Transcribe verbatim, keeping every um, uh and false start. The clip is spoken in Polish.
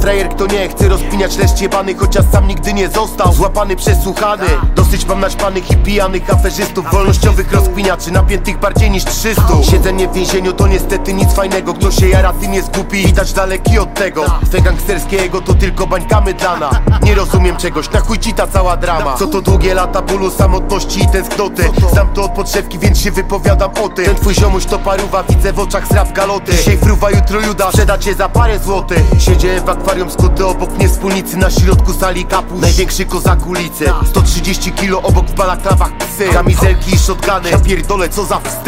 frajer kto nie chce rozpiniać leszcz jebany, chociaż sam nigdy nie został złapany, przesłuchany. Dosyć mam naćpanych i pijanych aferzystów, wolnościowych rozkminiaczy napiętych bardziej niż trzystu. Siedzenie w więzieniu to niestety nic fajnego, kto się jara tym jest głupi, widać daleki od tego. Twe gangsterskie ego to tylko bańka mydlana. Nie rozumiem czegoś, na chuj ci ta cała drama. Co to długie lata bólu, samotności i tęsknoty. Znam to od podszewki, więc się wypowiadam o tym. Ten twój ziomuś to paruwa, widzę w oczach sraf galoty. Dzisiaj fruwa, jutro juda, sprzeda cię za parę złotych. Siedziałem w akwarium skuty, obok mnie wspólnicy na środku sali kapuś. Największy kozak ulicy, sto trzydzieści kilo obok w balaklawach psy. Kamizelki i shotguny, ja pierdolę co za wstyd.